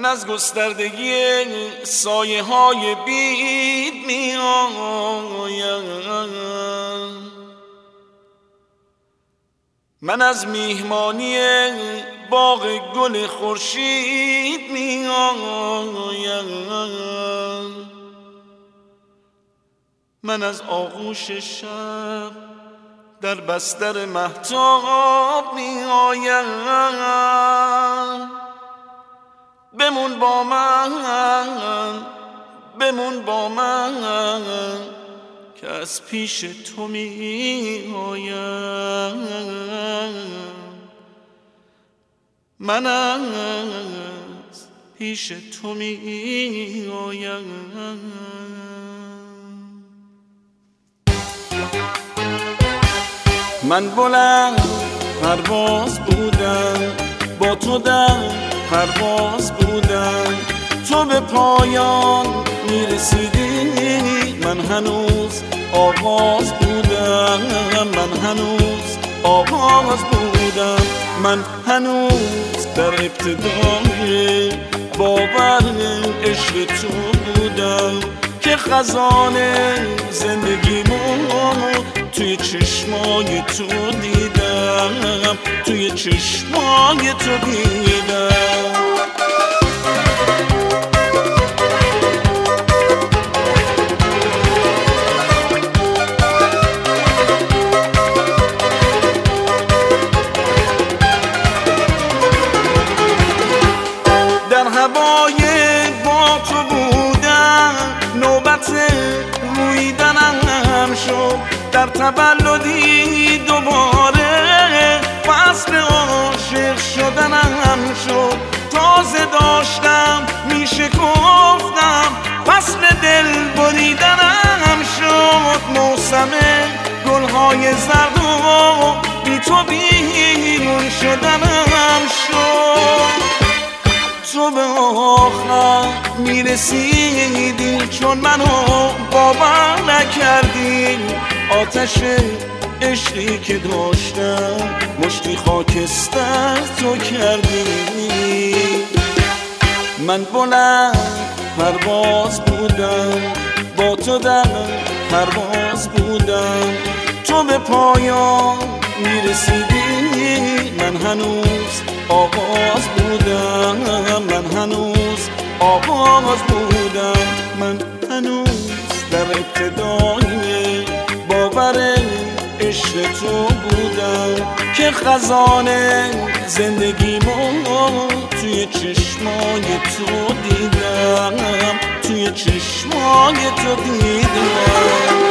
از گستردگی سایه های بید می آیم، من از میهمانی باغ گل خورشید می آیم، من از آغوش شب در بستر مهتاب می آیم. بمون با من، بمون با من که از پیش تو می آیم، من از پیش تو می آیم. من بلند پرواز بودم، با تو در پرواز بودم، تو به پایان میرسیدی، من هنوز آغاز بودم، من هنوز آغاز بودم، من هنوز در ابتدای باور عشق تو بودم که خزانه زندگیمو توی چشمای تو دیدم، توی چشمای تو دیدم. در هوای با تو بودم، نوبت رویدنم شد، در تولدی دوباره فصل عاشق شدنم شد، تازه داشتم میشه گفتم فصل دل بریدنم شد، موسم گلهای زرد و بی تو بیرون شدنم شد. تو به آخر میرسیدی چون منو باور نکردی، آتش عشقی که داشتم مشتی خاکستر تو کردی. من بلند پرواز بودم، با تو در پرواز بودم، تو به پایان میرسیدی، من هنوز آغاز بودم، من هنوز آغاز بودم، من هنوز در ابتدای باور عشق تو بودم که خزانه زندگیمو توی چشمای تو دیدم، توی چشمای تو دیدم.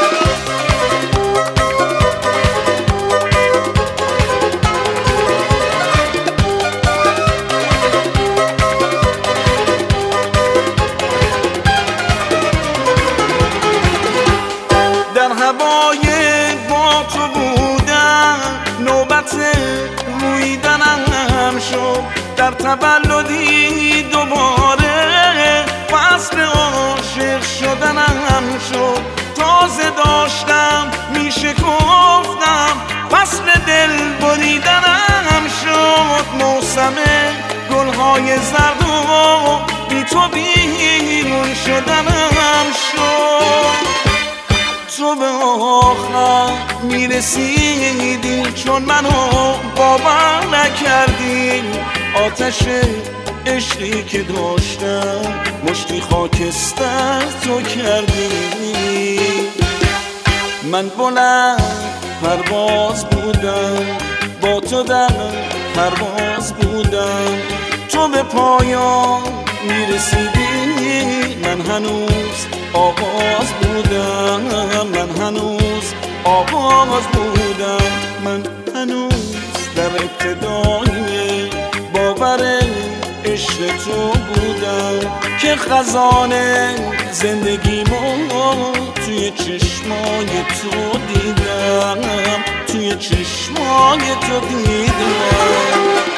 در هوای با تو بودم، نوبت رویدنم شد، در تولدی دوباره فصل عاشق شدنم شد، تازه داشتم میشه گفتم فصل دل بریدنم شد، موسم گلهای زرد و بی تو بیرون شدنم شد. تو به آخر میرسیدی چون منو باور نکردی، آتش عشقی که داشتم مشتی خاکستر تو کردی. من بلند پرواز بودم، با تو در پرواز بودم، تو به پایان میرسیدی، من هنوز آغاز بودم، من هنوز آغاز بودم، من هنوز در ابتدای باور عشق تو بودم که خزانه زندگیمو توی چشمای تو دیدم، توی چشمای تو دیدم.